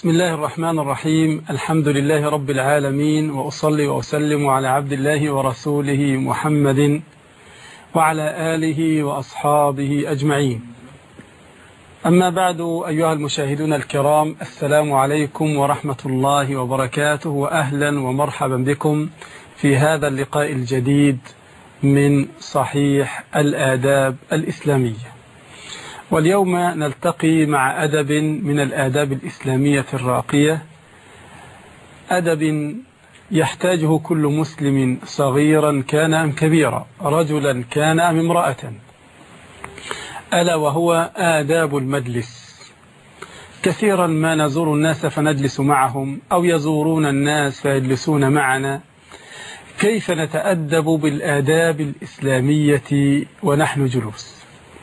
بسم الله الرحمن الرحيم. الحمد لله رب العالمين، وأصلي وأسلم على عبد الله ورسوله محمد وعلى آله وأصحابه أجمعين. أما بعد، أيها المشاهدون الكرام، السلام عليكم ورحمة الله وبركاته، وأهلا ومرحبا بكم في هذا اللقاء الجديد من صحيح الآداب الإسلامية. واليوم نلتقي مع أدب من الآداب الإسلامية الراقية، أدب يحتاجه كل مسلم صغيرا كان أم كبيرا، رجلا كان أم امرأة، ألا وهو آداب المجلس. كثيرا ما نزور الناس فنجلس معهم، أو يزورون الناس فيجلسون معنا. كيف نتأدب بالآداب الإسلامية ونحن جلوس؟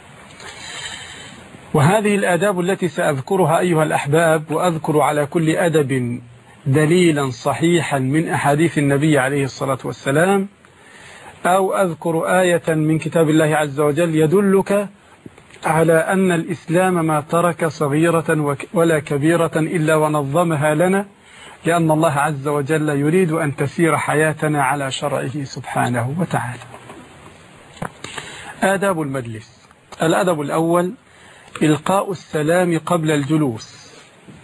وهذه الآداب التي سأذكرها أيها الأحباب، وأذكر على كل أدب دليلا صحيحا من أحاديث النبي عليه الصلاة والسلام، أو أذكر آية من كتاب الله عز وجل يدلك على أن الإسلام ما ترك صغيرة ولا كبيرة إلا ونظمها لنا، لأن الله عز وجل يريد أن تسير حياتنا على شرعه سبحانه وتعالى. آداب المجلس. الأدب الأول: إلقاء السلام قبل الجلوس.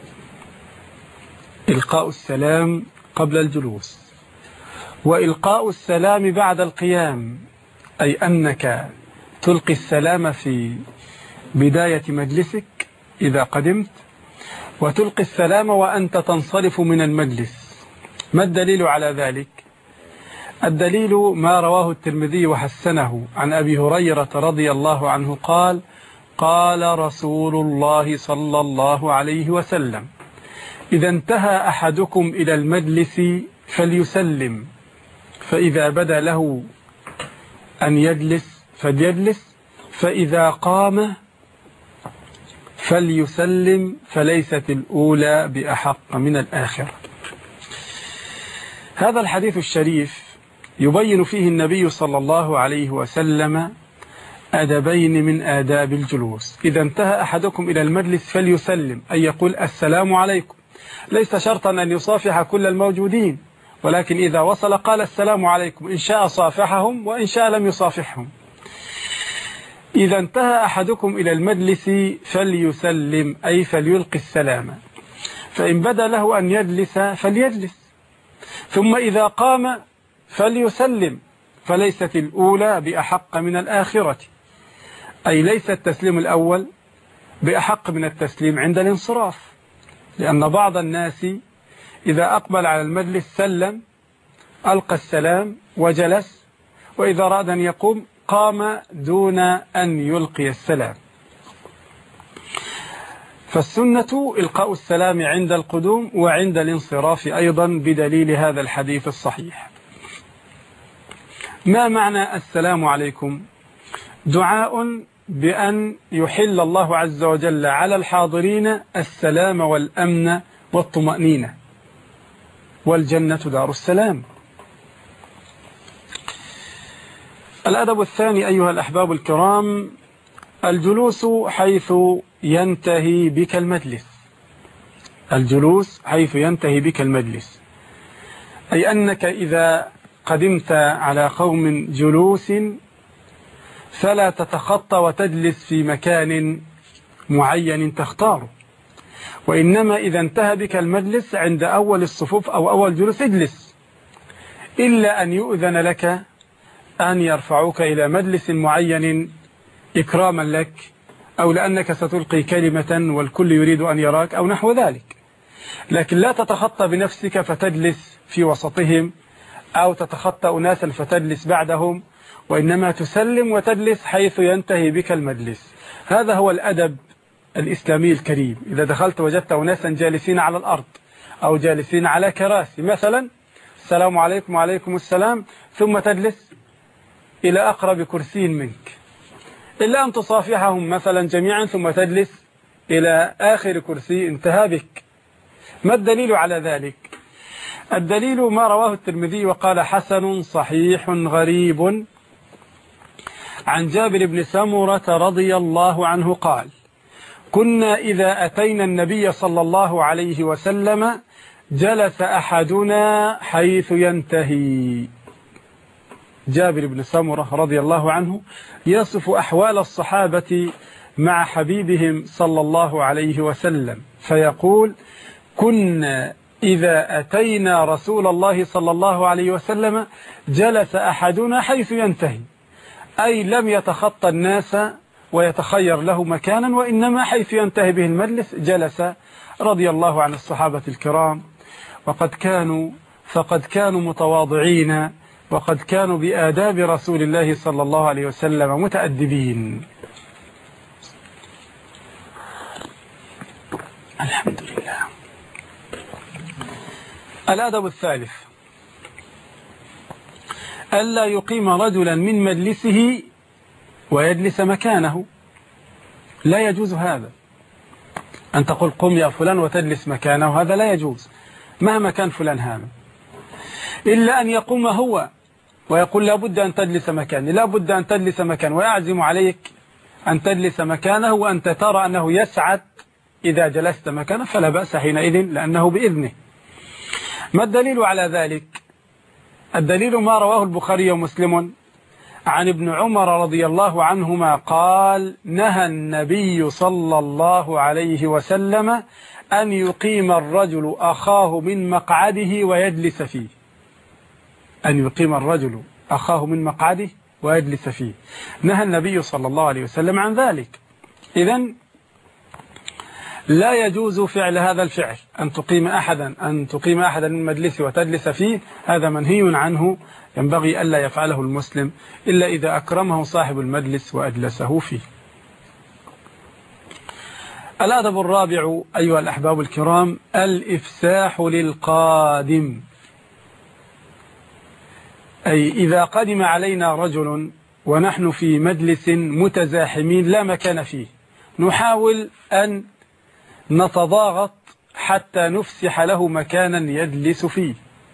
إلقاء السلام قبل الجلوس، وإلقاء السلام بعد القيام، أي أنك تلقي السلام في بداية مجلسك إذا قدمت، وتلقي السلام وأنت تنصرف من المجلس. ما الدليل على ذلك؟ الدليل ما رواه الترمذي وحسنه عن أبي هريرة رضي الله عنه قال: قال رسول الله صلى الله عليه وسلم: إذا انتهى أحدكم إلى المجلس فليسلم، فإذا بدا له أن يجلس فليجلس، فإذا قام فليسلم، فليست الأولى بأحق من الآخرة. هذا الحديث الشريف يبين فيه النبي صلى الله عليه وسلم أدبين من آداب الجلوس. إذا انتهى أحدكم إلى المجلس فليسلم، أي يقول السلام عليكم. ليس شرطا أن يصافح كل الموجودين، ولكن إذا وصل قال السلام عليكم، إن شاء صافحهم وإن شاء لم يصافحهم. إذا انتهى أحدكم إلى المجلس فليسلم، أي فليلقي السلام، فإن بدا له أن يجلس فليجلس، ثم إذا قام فليسلم، فليست الأولى بأحق من الآخرة، أي ليس التسليم الأول بأحق من التسليم عند الانصراف، لأن بعض الناس إذا أقبل على المجلس سلم، ألقى السلام وجلس، وإذا أراد أن يقوم قام دون أن يلقي السلام. فالسنة إلقاء السلام عند القدوم وعند الانصراف أيضا، بدليل هذا الحديث الصحيح. ما معنى السلام عليكم؟ دعاء بأن يحل الله عز وجل على الحاضرين السلام والأمن والطمأنينة، والجنة دار السلام. الأدب الثاني أيها الأحباب الكرام: الجلوس حيث ينتهي بك المجلس. الجلوس حيث ينتهي بك المجلس، أي أنك إذا قدمت على قوم جلوس فلا تتخطى وتجلس في مكان معين تختاره، وإنما إذا انتهى بك المجلس عند أول الصفوف أو أول جلوس اجلس، إلا أن يؤذن لك أن يرفعوك إلى مجلس معين إكراما لك، أو لأنك ستلقي كلمة والكل يريد أن يراك أو نحو ذلك. لكن لا تتخطى بنفسك فتجلس في وسطهم، أو تتخطى أناسا فتجلس بعدهم، وإنما تسلم وتجلس حيث ينتهي بك المجلس. هذا هو الأدب الإسلامي الكريم. إذا دخلت وجدت أناسا جالسين على الأرض أو جالسين على كراسي مثلا، السلام عليكم وعليكم السلام، ثم تجلس إلى أقرب كرسي منك، إلا أن تصافحهم مثلا جميعا ثم تجلس إلى آخر كرسي انتهى بك. ما الدليل على ذلك؟ الدليل ما رواه الترمذي وقال حسن صحيح غريب عن جابر بن سمرة رضي الله عنه قال: كنا إذا أتينا النبي صلى الله عليه وسلم جلس أحدنا حيث ينتهي. جابر بن سمرة رضي الله عنه يصف أحوال الصحابة مع حبيبهم صلى الله عليه وسلم فيقول: كنا إذا أتينا رسول الله صلى الله عليه وسلم جلس أحدنا حيث ينتهي، أي لم يتخطى الناس ويتخير له مكانا، وإنما حيث ينتهي به المجلس جلس، رضي الله عن الصحابة الكرام. فقد كانوا متواضعين، وقد كانوا بآداب رسول الله صلى الله عليه وسلم متأدبين. الحمد لله. الأدب الثالث: ألا يقيم رجلا من مجلسه ويجلس مكانه. لا يجوز هذا، أن تقول قم يا فلان وتجلس مكانه، هذا لا يجوز مهما كان فلان هذا، إلا أن يقوم هو ويقول لا بد أن تجلس مكاني، لا بد أن تجلس مكانه، ويعزم عليك أن تجلس مكانه، وأنت ترى أنه يسعد إذا جلست مكانه، فلا بأس حينئذ لأنه بإذنه. ما الدليل على ذلك؟ الدليل ما رواه البخاري ومسلم عن ابن عمر رضي الله عنهما قال: نهى النبي صلى الله عليه وسلم أن يقيم الرجل أخاه من مقعده ويجلس فيه. أن يقيم الرجل أخاه من مقعده ويجلس فيه، نهى النبي صلى الله عليه وسلم عن ذلك. إذن لا يجوز فعل هذا الفعل، أن تقيم أحدا من مجلسه وتجلس فيه، هذا منهي عنه، ينبغي ألا يفعله المسلم إلا إذا أكرمه صاحب المجلس وأجلسه فيه. الأدب الرابع أيها الأحباب الكرام: الإفساح للقادم. أي إذا قدم علينا رجل ونحن في مجلس متزاحمين لا مكان فيه، نحاول أن نتضاغط حتى نفسح له مكانا يجلس فيه.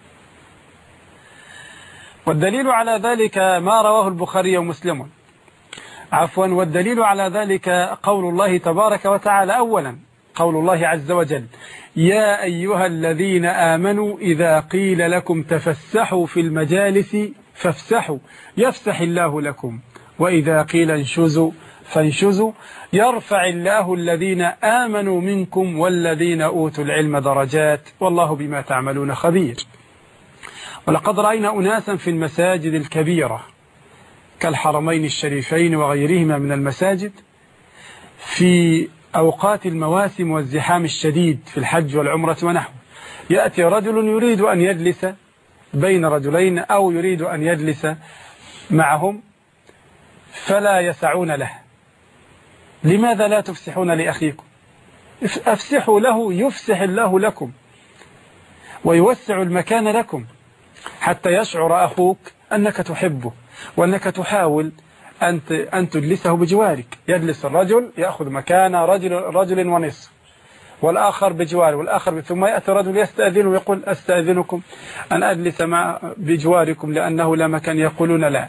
والدليل على ذلك ما رواه البخاري ومسلم. والدليل على ذلك قول الله تبارك وتعالى. أولا قول الله عز وجل: يا أيها الذين آمنوا إذا قيل لكم تفسحوا في المجالس فافسحوا يفسح الله لكم، وإذا قيل انشزوا فانشزوا يرفع الله الذين آمنوا منكم والذين أوتوا العلم درجات والله بما تعملون خبير. ولقد رأينا أناسا في المساجد الكبيرة كالحرمين الشريفين وغيرهما من المساجد في أوقات المواسم والزحام الشديد في الحج والعمرة ونحوه، يأتي رجل يريد أن يجلس بين رجلين أو يريد أن يجلس معهم فلا يسعون له. لماذا لا تفسحون لأخيكم؟ أفسحوا له يفسح الله لكم ويوسع المكان لكم، حتى يشعر أخوك أنك تحبه وأنك تحاول أن تجلسه بجوارك. يجلس الرجل يأخذ مكان رجل ونصف، والآخر بجواره، والآخر ثم يأتي رجل يستأذن ويقول أستأذنكم أن أجلس بجواركم لأنه لا مكان، يقولون لا.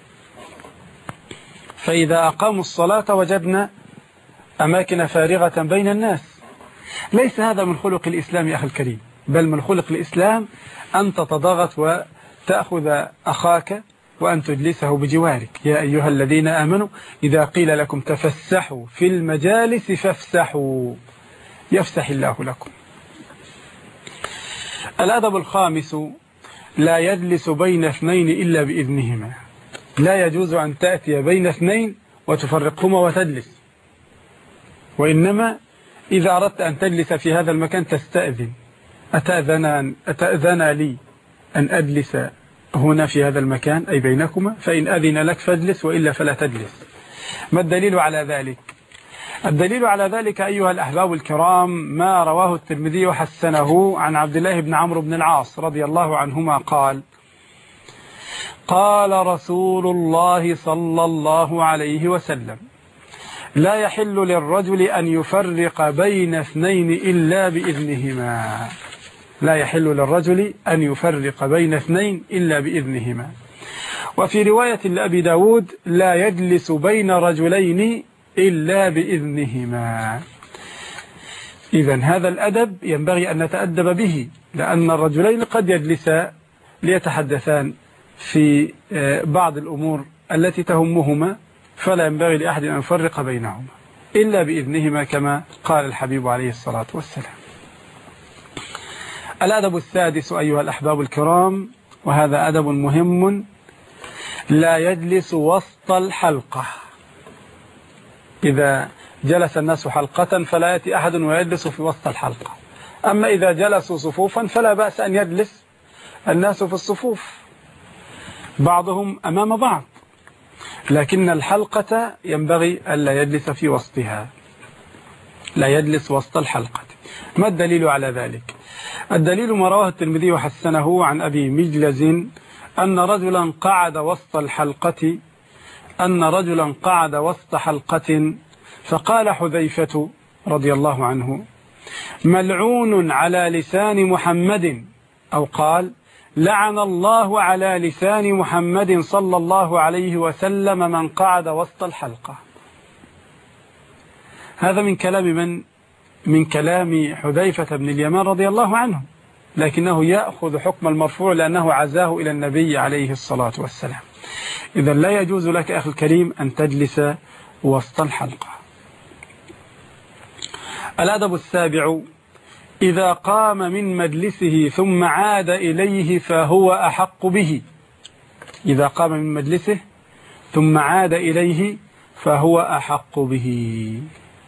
فإذا أقاموا الصلاة وجدنا أماكن فارغة بين الناس. ليس هذا من خلق الإسلام يا أخي الكريم، بل من خلق الإسلام أن تتضاغط وتأخذ أخاك وأن تجلسه بجوارك. يا أيها الذين آمنوا إذا قيل لكم تفسحوا في المجالس فافسحوا يفسح الله لكم. الأدب الخامس: لا يجلس بين اثنين إلا بإذنهما. لا يجوز أن تأتي بين اثنين وتفرقهما وتجلس، وإنما إذا أردت أن تجلس في هذا المكان تستأذن: أتأذن لي أن أجلس هنا في هذا المكان أي بينكما؟ فإن أذن لك فاجلس وإلا فلا تجلس. ما الدليل على ذلك؟ الدليل على ذلك أيها الأحباب الكرام ما رواه الترمذي وحسنه عن عبد الله بن عمرو بن العاص رضي الله عنهما قال: قال رسول الله صلى الله عليه وسلم: لا يحل للرجل أن يفرق بين اثنين إلا بإذنهما. لا يحل للرجل أن يفرق بين اثنين إلا بإذنهما. وفي رواية لأبي داود: لا يجلس بين رجلين إلا بإذنهما. إذن هذا الأدب ينبغي أن نتأدب به، لأن الرجلين قد يجلسا ليتحدثان في بعض الأمور التي تهمهما، فلا ينبغي لأحد أن يفرق بينهما إلا بإذنهما كما قال الحبيب عليه الصلاة والسلام. الأدب السادس أيها الأحباب الكرام، وهذا أدب مهم، لا يجلس وسط الحلقة. إذا جلس الناس حلقة فلا يأتي أحد ويجلس في وسط الحلقة. أما إذا جلسوا صفوفا فلا بأس أن يجلس الناس في الصفوف بعضهم أمام بعض، لكن الحلقة ينبغي ألا يجلس في وسطها، لا يجلس وسط الحلقة. ما الدليل على ذلك؟ الدليل ما رواه الترمذي وحسنه عن أبي مجلز أن رجلا قعد وسط حلقة فقال حذيفة رضي الله عنه: ملعون على لسان محمد، أو قال: لعن الله على لسان محمد صلى الله عليه وسلم من قعد وسط الحلقة. هذا من كلام حذيفة بن اليمان رضي الله عنه، لكنه يأخذ حكم المرفوع لأنه عزاه إلى النبي عليه الصلاة والسلام. إذا لا يجوز لك أخي الكريم أن تجلس وسط الحلقة. الأدب السابع: إذا قام من مجلسه ثم عاد إليه فهو أحق به. إذا قام من مجلسه ثم عاد إليه فهو أحق به،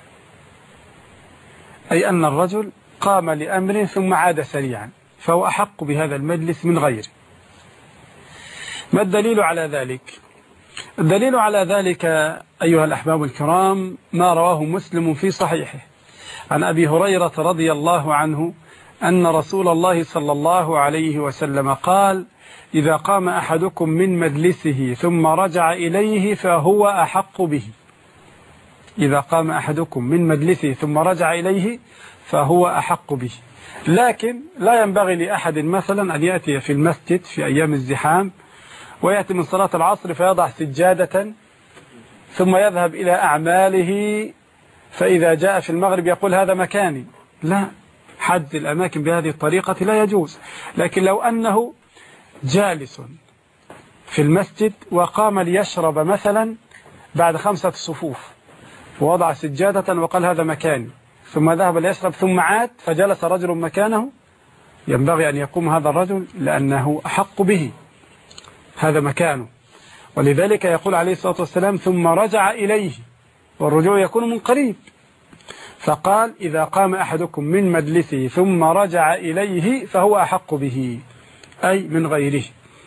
أي أن الرجل قام لأمر ثم عاد سريعا فهو أحق بهذا المجلس من غيره. ما الدليل على ذلك؟ الدليل على ذلك أيها الأحباب الكرام ما رواه مسلم في صحيحه عن أبي هريرة رضي الله عنه أن رسول الله صلى الله عليه وسلم قال: إذا قام أحدكم من مجلسه ثم رجع إليه فهو أحق به. إذا قام أحدكم من مجلسه ثم رجع إليه فهو أحق به. لكن لا ينبغي لأحد مثلا أن يأتي في المسجد في أيام الزحام ويأتي من صلاة العصر فيضع سجادة ثم يذهب إلى أعماله، فإذا جاء في المغرب يقول هذا مكاني. لا، حد الأماكن بهذه الطريقة لا يجوز. لكن لو أنه جالس في المسجد وقام ليشرب مثلا بعد 5 صفوف ووضع سجادة وقال هذا مكاني، ثم ذهب ليشرب ثم عاد فجلس رجل مكانه، ينبغي أن يقوم هذا الرجل لأنه أحق به، هذا مكانه. ولذلك يقول عليه الصلاة والسلام: ثم رجع إليه، والرجوع يكون من قريب. فقال: إذا قام أحدكم من مجلسه ثم رجع إليه فهو أحق به، أي من غيره.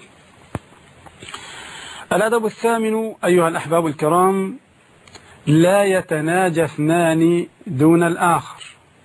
الأدب الثامن أيها الأحباب الكرام: لا يتناجى اثنان دون الآخر.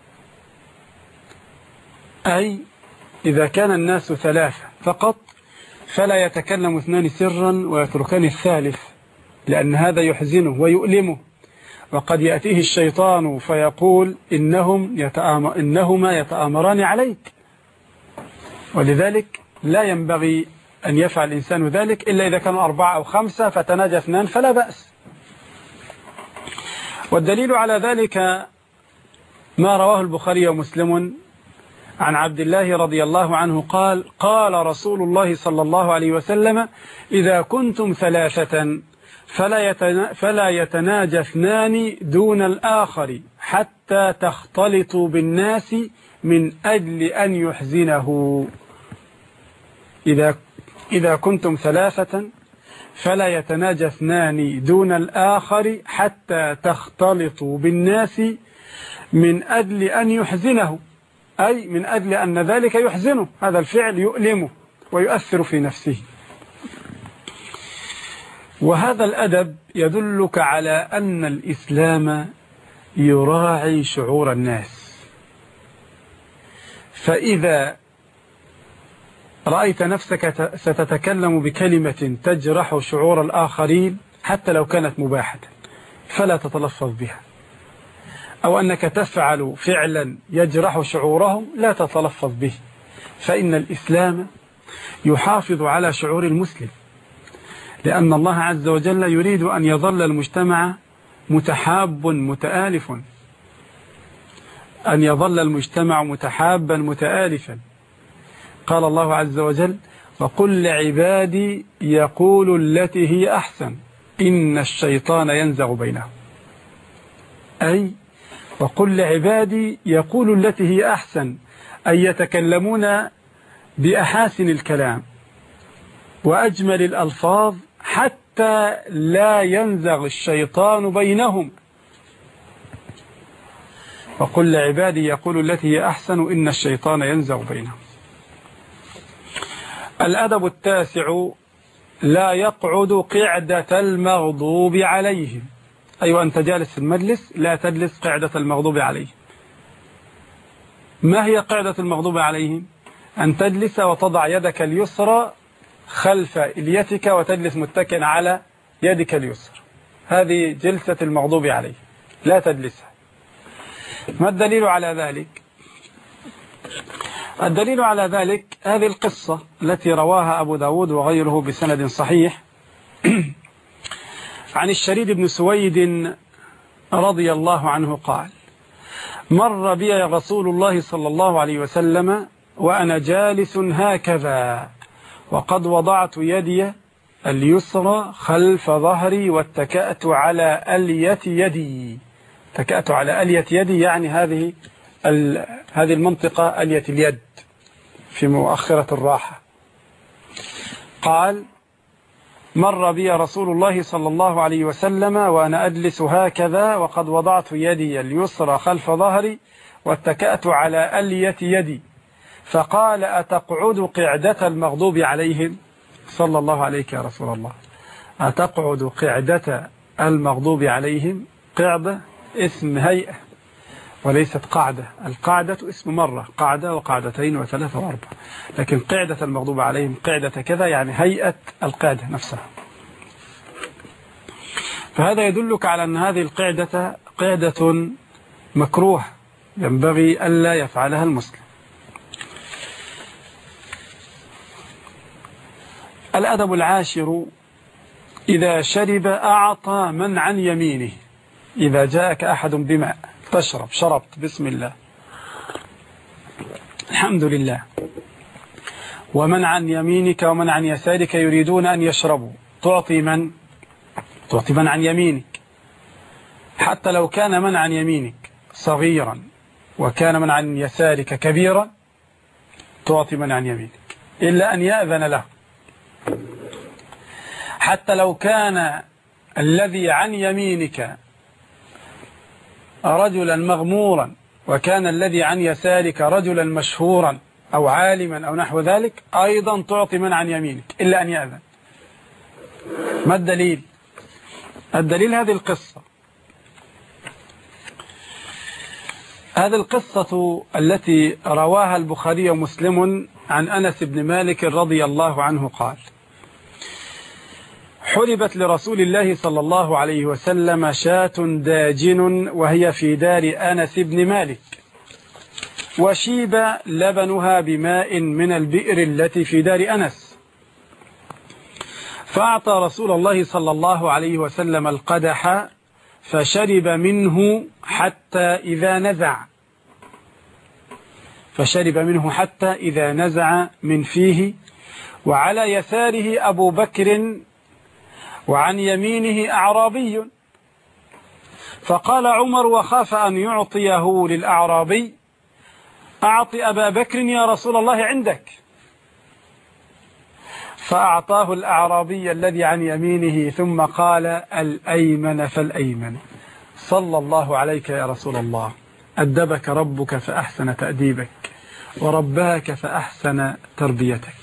أي إذا كان الناس 3 فقط فلا يتكلم 2 سرا ويتركان الثالث، لأن هذا يحزنه ويؤلمه، وقد يأتيه الشيطان فيقول إنهما يتآمران عليك. ولذلك لا ينبغي أن يفعل الإنسان ذلك إلا إذا كانوا 4 أو 5 فتناجى 2 فلا بأس. والدليل على ذلك ما رواه البخاري ومسلم عن عبد الله رضي الله عنه قال: قال رسول الله صلى الله عليه وسلم: إذا كنتم 3 فلا يتناجى 2 دون الآخر حتى تختلطوا بالناس من أجل أن يحزنه. إذا كنتم 3 فلا يتناجى 2 دون الآخر حتى تختلطوا بالناس من أجل أن يحزنه، أي من أجل أن ذلك يحزنه، هذا الفعل يؤلمه ويؤثر في نفسه. وهذا الأدب يدلك على أن الإسلام يراعي شعور الناس. فإذا رأيت نفسك ستتكلم بكلمة تجرح شعور الآخرين حتى لو كانت مباحة فلا تتلفظ بها، أو أنك تفعل فعلا يجرح شعورهم لا تتلفظ به، فإن الإسلام يحافظ على شعور المسلم، لأن الله عز وجل يريد أن يظل المجتمع متحاب متآلف. أن يظل المجتمع متحابا متآلفا. قال الله عز وجل: وقل لعبادي يقولوا التي هي أحسن إن الشيطان ينزغ بينهم. أي وقل لعبادي يقولوا التي هي أحسن، أي يتكلمون بأحاسن الكلام وأجمل الألفاظ حتى لا ينزغ الشيطان بينهم. وقل لعبادي يقولوا التي هي أحسن إن الشيطان ينزغ بينهم. الأدب التاسع: لا يقعد قعدة المغضوب عليهم. أيوة، أنت جالس في المجلس لا تجلس قعدة المغضوب عليهم. ما هي قعدة المغضوب عليهم؟ أن تجلس وتضع يدك اليسرى خلف إليتك وتجلس متكئا على يدك اليسرى. هذه جلسة المغضوب عليه، لا تجلسها. ما الدليل على ذلك؟ الدليل على ذلك هذه القصة التي رواها أبو داود وغيره بسند صحيح عن الشريد بن سويد رضي الله عنه قال: مر بي رسول الله صلى الله عليه وسلم وأنا جالس هكذا، وقد وضعت يدي اليسرى خلف ظهري واتكأت على ألية يدي. اتكأت على ألية يدي يعني هذه المنطقة ألية اليد في مؤخرة الراحة. قال: مر بي رسول الله صلى الله عليه وسلم وأنا أجلس هكذا، وقد وضعت يدي اليسرى خلف ظهري واتكأت على ألية يدي، فقال: أتقعد قعدة المغضوب عليهم؟ صلى الله عليك يا رسول الله. أتقعد قعدة المغضوب عليهم؟ قعدة اسم هيئة وليست قاعدة. القاعدة اسم مرة، قاعدة وقاعدتين وثلاثة وأربعة، لكن قعدة المغضوب عليهم قعدة كذا يعني هيئة القاعدة نفسها. فهذا يدلك على أن هذه القعدة قعدة مكروه ينبغي ألا يفعلها المسلم. الأدب العاشر: إذا شرب أعطى من عن يمينه. إذا جاءك أحد بماء تشرب، شربت بسم الله الحمد لله، ومن عن يمينك ومن عن يسارك يريدون أن يشربوا، تعطي من عن يمينك، حتى لو كان من عن يمينك صغيرا وكان من عن يسارك كبيرا تعطي من عن يمينك إلا أن يأذن له. حتى لو كان الذي عن يمينك رجلا مغمورا وكان الذي عن يسارك رجلا مشهورا أو عالما أو نحو ذلك أيضا تعطي من عن يمينك إلا أن يأذن. ما الدليل؟ الدليل هذه القصة. هذه القصة التي رواها البخاري ومسلم عن أنس بن مالك رضي الله عنه قال: حلبت لرسول الله صلى الله عليه وسلم شاة داجن وهي في دار أنس بن مالك، وشيب لبنها بماء من البئر التي في دار أنس، فأعطى رسول الله صلى الله عليه وسلم القدح فشرب منه حتى إذا نزع من فيه، وعلى يساره أبو بكر وعن يمينه أعرابي، فقال عمر وخاف أن يعطيه للأعرابي: أعط أبا بكر يا رسول الله عندك. فأعطاه الأعرابي الذي عن يمينه ثم قال: الأيمن فالأيمن. صلى الله عليك يا رسول الله، أدبك ربك فأحسن تأديبك ورباك فأحسن تربيتك.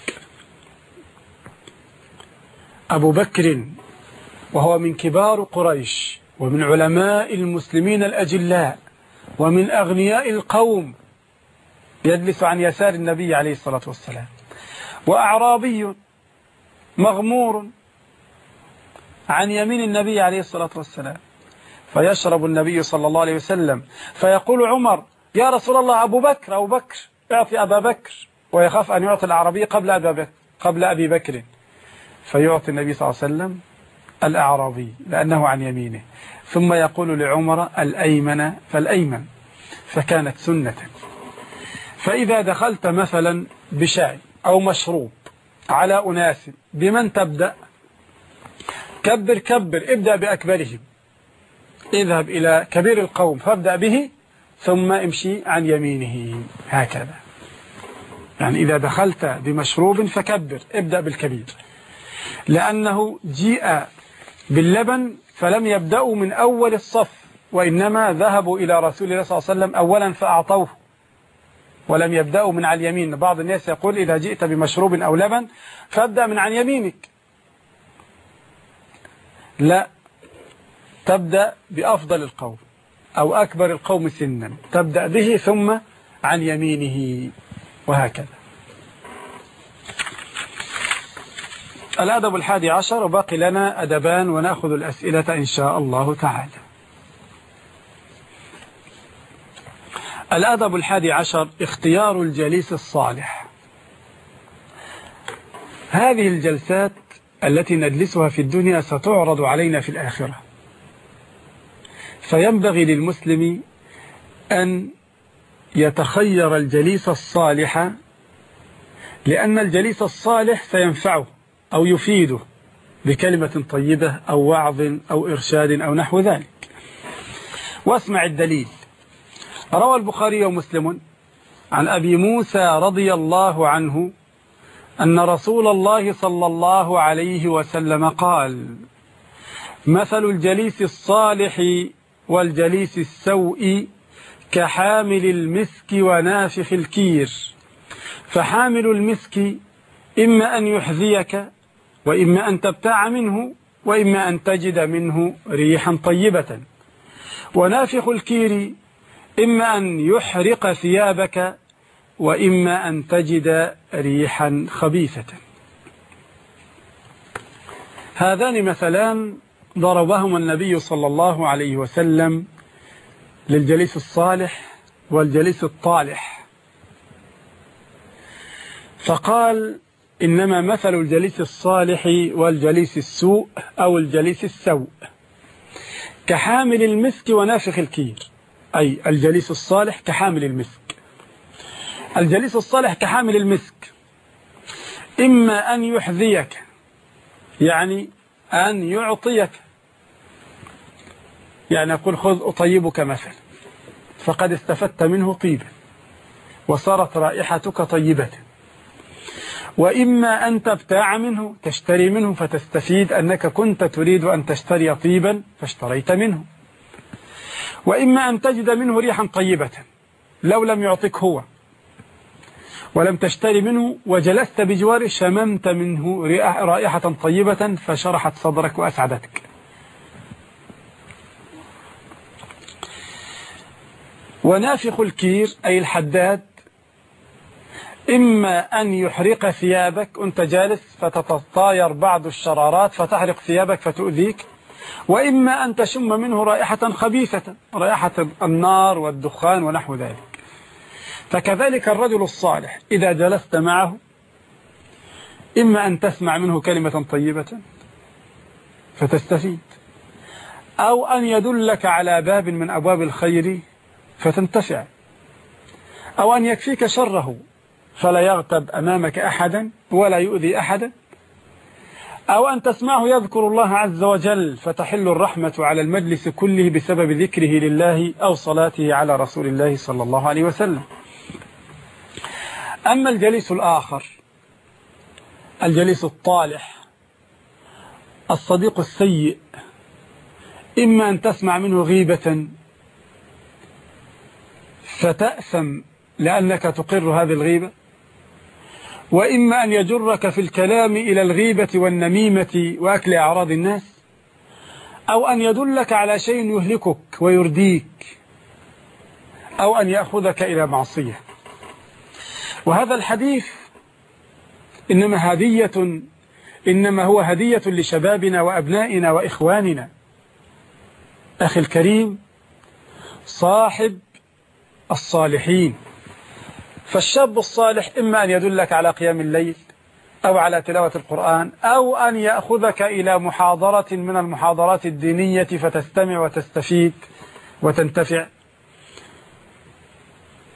أبو بكر وهو من كبار قريش ومن علماء المسلمين الأجلاء ومن أغنياء القوم يجلس عن يسار النبي عليه الصلاة والسلام، وأعرابي مغمور عن يمين النبي عليه الصلاة والسلام، فيشرب النبي صلى الله عليه وسلم فيقول عمر: يا رسول الله أبو بكر اعطي أبا بكر، ويخاف أن يعطي الأعرابي قبل أبي بكر، فيعطي النبي صلى الله عليه وسلم الأعرابي لأنه عن يمينه، ثم يقول لعمر: الأيمن فالأيمن. فكانت سنة. فإذا دخلت مثلا بشاي أو مشروب على أناس بمن تبدأ؟ كبر كبر، ابدأ بأكبرهم، اذهب إلى كبير القوم فابدأ به ثم امشي عن يمينه، هكذا. يعني إذا دخلت بمشروب فكبر، ابدأ بالكبير، لأنه جيء باللبن فلم يبدأوا من أول الصف، وإنما ذهبوا إلى رسول الله صلى الله عليه وسلم أولا فأعطوه ولم يبدأوا من على اليمين. بعض الناس يقول إذا جئت بمشروب أو لبن فابدأ من عن يمينك. لا، تبدأ بأفضل القوم أو أكبر القوم سنا، تبدأ به ثم عن يمينه، وهكذا. الأدب 11، وباقي لنا أدبان ونأخذ الأسئلة إن شاء الله تعالى. الأدب 11، اختيار الجليس الصالح. هذه الجلسات التي نجلسها في الدنيا ستعرض علينا في الآخرة، فينبغي للمسلم أن يتخير الجليس الصالح، لأن الجليس الصالح سينفعه أو يفيده بكلمة طيبة أو وعظ أو إرشاد أو نحو ذلك. واسمع الدليل. روى البخاري ومسلم عن أبي موسى رضي الله عنه أن رسول الله صلى الله عليه وسلم قال: مثل الجليس الصالح والجليس السوء كحامل المسك ونافخ الكير، فحامل المسك إما أن يحذيك وإما أن تبتاع منه وإما أن تجد منه ريحا طيبة، ونافخ الكير إما أن يحرق ثيابك وإما أن تجد ريحا خبيثة. هذان مثلان ضربهما النبي صلى الله عليه وسلم للجليس الصالح والجليس الطالح، فقال: إنما مثل الجليس الصالح والجليس السوء أو الجليس السوء كحامل المسك ونافخ الكير، أي الجليس الصالح كحامل المسك. الجليس الصالح كحامل المسك إما أن يحذيك، يعني أن يعطيك، يعني يقول: خذ أطيبك مثلا، فقد استفدت منه طيبا وصارت رائحتك طيبة. وإما أن تبتاع منه، تشتري منه فتستفيد أنك كنت تريد أن تشتري طيبا فاشتريت منه. وإما أن تجد منه ريحا طيبة لو لم يعطيك هو ولم تشتري منه وجلست بجواره شممت منه رائحة طيبة فشرحت صدرك وأسعدتك. ونافخ الكير أي الحداد إما أن يحرق ثيابك، أنت جالس فتتطاير بعض الشرارات فتحرق ثيابك فتؤذيك، وإما أن تشم منه رائحة خبيثة، رائحة النار والدخان ونحو ذلك. فكذلك الرجل الصالح إذا جلست معه إما أن تسمع منه كلمة طيبة فتستفيد، أو أن يدلك على باب من أبواب الخير فتنتفع، أو أن يكفيك شره فلا يغتب أمامك أحدا ولا يؤذي أحدا، أو أن تسمعه يذكر الله عز وجل فتحل الرحمة على المجلس كله بسبب ذكره لله أو صلاته على رسول الله صلى الله عليه وسلم. أما الجليس الآخر، الجليس الطالح، الصديق السيء، إما أن تسمع منه غيبة فتأثم لأنك تقر هذه الغيبة، وإما أن يجرك في الكلام إلى الغيبة والنميمة وأكل أعراض الناس، أو أن يدلك على شيء يهلكك ويرديك، أو أن يأخذك إلى معصية. وهذا الحديث إنما هو هدية لشبابنا وأبنائنا وإخواننا. أخي الكريم، صاحب الصالحين، فالشاب الصالح إما أن يدلك على قيام الليل أو على تلاوة القرآن، أو أن يأخذك إلى محاضرة من المحاضرات الدينية فتستمع وتستفيد وتنتفع.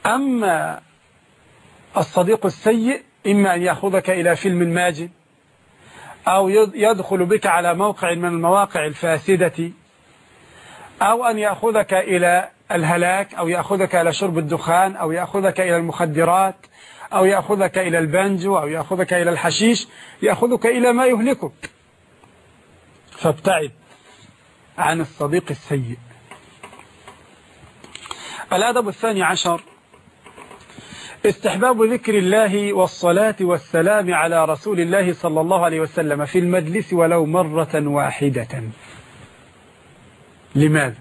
أما الصديق السيء إما أن يأخذك إلى فيلم ماجن، أو يدخل بك على موقع من المواقع الفاسدة، أو أن يأخذك إلى الهلاك، أو يأخذك إلى شرب الدخان، أو يأخذك إلى المخدرات، أو يأخذك إلى البانجو، أو يأخذك إلى الحشيش، يأخذك إلى ما يهلكك. فابتعد عن الصديق السيء. الأدب الثاني عشر: استحباب ذكر الله والصلاة والسلام على رسول الله صلى الله عليه وسلم في المجلس ولو مرة واحدة. لماذا؟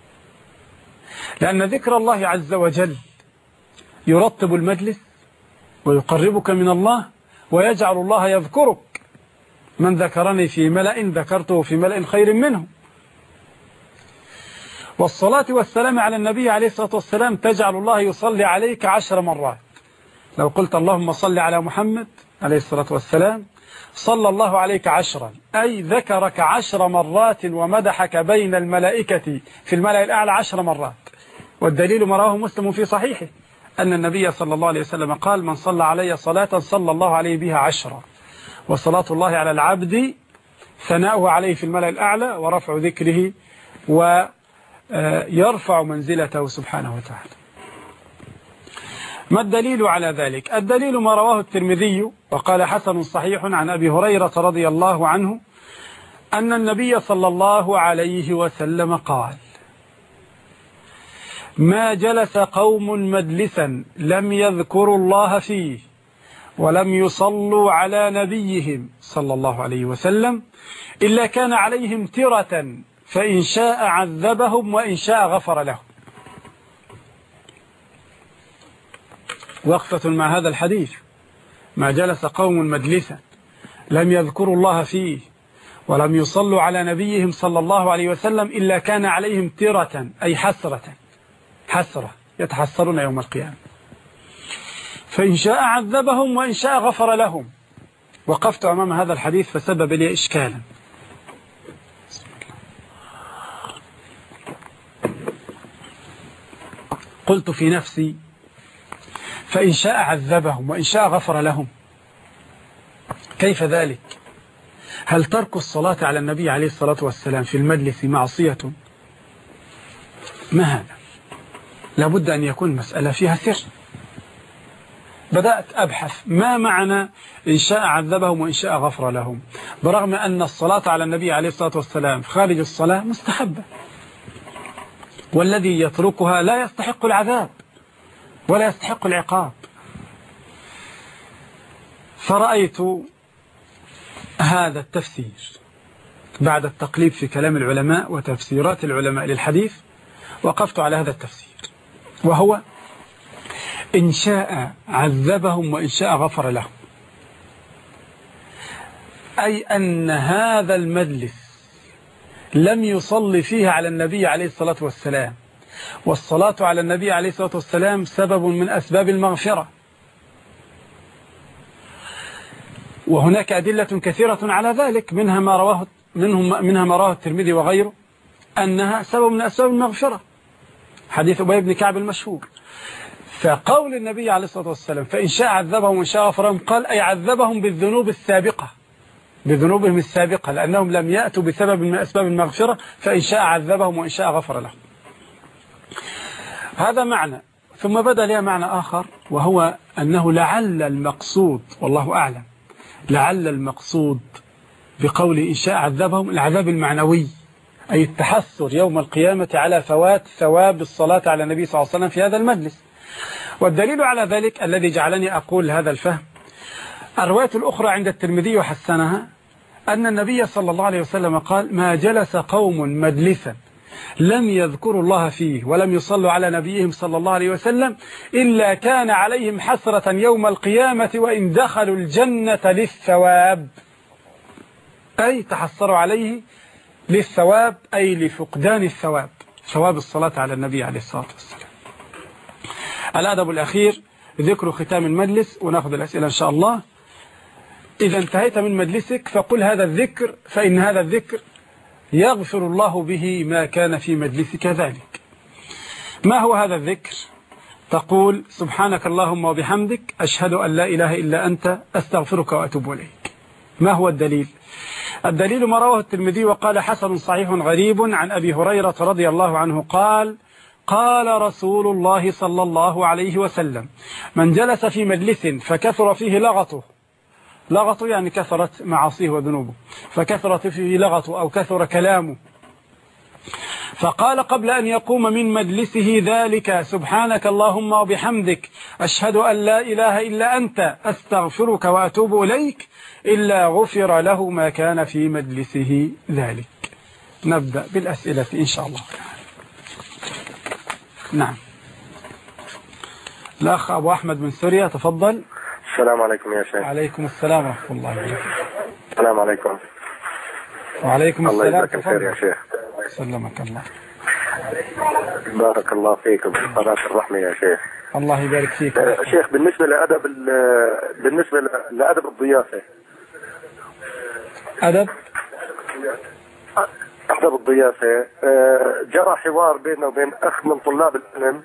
لأن ذكر الله عز وجل يرطب المجلس ويقربك من الله، ويجعل الله يذكرك: من ذكرني في ملأ ذكرته في ملأ خير منه. والصلاة والسلام على النبي عليه الصلاة والسلام تجعل الله يصلي عليك 10 مرات. لو قلت اللهم صل على محمد عليه الصلاة والسلام صلى الله عليك 10، أي ذكرك 10 مرات ومدحك بين الملائكة في الملأ الأعلى 10 مرات. والدليل ما رواه مسلم في صحيحه أن النبي صلى الله عليه وسلم قال: من صلى علي صلاة صلى الله عليه بها 10. وصلاة الله على العبد ثناؤه عليه في الملأ الأعلى ورفع ذكره ويرفع منزلته سبحانه وتعالى. ما الدليل على ذلك؟ الدليل ما رواه الترمذي وقال حسن صحيح عن أبي هريرة رضي الله عنه أن النبي صلى الله عليه وسلم قال: ما جلس قوم مجلسا لم يذكروا الله فيه ولم يصلوا على نبيهم صلى الله عليه وسلم إلا كان عليهم ترة، فإن شاء عذبهم وإن شاء غفر لهم. وقفة مع هذا الحديث: ما جلس قوم مجلسا لم يذكروا الله فيه ولم يصلوا على نبيهم صلى الله عليه وسلم إلا كان عليهم ترة، أي حسرة يتحسرون يوم القيامة، فإن شاء عذبهم وإن شاء غفر لهم. وقفت أمام هذا الحديث فسبب لي إشكالا. قلت في نفسي: فإن شاء عذبهم وإن شاء غفر لهم، كيف ذلك؟ هل ترك الصلاة على النبي عليه الصلاة والسلام في المجلس معصية؟ ما هذا؟ لابد أن يكون مسألة فيها سر. بدأت أبحث ما معنى إن شاء عذبهم وإن شاء غفر لهم، برغم أن الصلاة على النبي عليه الصلاة والسلام خارج الصلاة مستحبة، والذي يتركها لا يستحق العذاب ولا يستحق العقاب. فرأيت هذا التفسير بعد التقليب في كلام العلماء وتفسيرات العلماء للحديث، وقفت على هذا التفسير، وهو: إن شاء عذبهم وإن شاء غفر لهم، أي أن هذا المجلس لم يصلي فيه على النبي عليه الصلاة والسلام، والصلاة على النبي عليه الصلاة والسلام سبب من أسباب المغفرة، وهناك أدلة كثيرة على ذلك، منها ما رواه الترمذي وغيره أنها سبب من أسباب المغفرة، حديث أبي بن كعب المشهور. فقول النبي عليه الصلاة والسلام: فإن شاء عذبهم وإن شاء غفر لهم، قال أي عذبهم بالذنوب السابقة، بذنوبهم السابقة، لأنهم لم يأتوا بسبب من أسباب المغفرة، فإن شاء عذبهم وإن شاء غفر لهم. هذا معنى. ثم بدأ لي معنى آخر، وهو أنه لعل المقصود، والله أعلم، لعل المقصود بقول إن شاء عذبهم العذاب المعنوي، أي التحسر يوم القيامة على فوات ثواب الصلاة على النبي صلى الله عليه وسلم في هذا المجلس. والدليل على ذلك الذي جعلني أقول هذا الفهم: الرواية الأخرى عند الترمذي وحسنها أن النبي صلى الله عليه وسلم قال: ما جلس قوم مجلسا لم يذكروا الله فيه ولم يصلوا على نبيهم صلى الله عليه وسلم إلا كان عليهم حسرة يوم القيامة وإن دخلوا الجنة للثواب، أي تحسروا عليه للثواب، أي لفقدان الثواب، ثواب الصلاة على النبي عليه الصلاة والسلام. الأدب الأخير ذكر ختام المجلس، ونأخذ الأسئلة إن شاء الله. إذا انتهيت من مجلسك فقل هذا الذكر، فإن هذا الذكر يغفر الله به ما كان في مجلسك ذلك. ما هو هذا الذكر؟ تقول سبحانك اللهم وبحمدك أشهد أن لا إله إلا أنت أستغفرك وأتوب إليك. ما هو الدليل؟ الدليل ما رواه الترمذي وقال حسن صحيح غريب عن أبي هريرة رضي الله عنه قال قال رسول الله صلى الله عليه وسلم من جلس في مجلس فكثر فيه لغطه يعني كثرت معاصيه وذنوبه، فكثرت فيه لغطه أو كثر كلامه، فقال قبل أن يقوم من مجلسه ذلك سبحانك اللهم وبحمدك أشهد أن لا إله إلا أنت أستغفرك وأتوب إليك إلا غفر له ما كان في مجلسه ذلك. نبدأ بالأسئلة إن شاء الله. نعم، الأخ أبو أحمد من سوريا تفضل. السلام عليكم يا شيخ. عليكم السلام ورحمة الله وبركاته. السلام عليكم. وعليكم السلام. الله يجزاك الخير يا شيخ. سلمك الله. بارك الله فيك وبالصلاة الرحمة يا شيخ. الله يبارك فيك. شيخ بالنسبة لأدب الضيافة. أدب الضيافة جرى حوار بيننا وبين أخ من طلاب العلم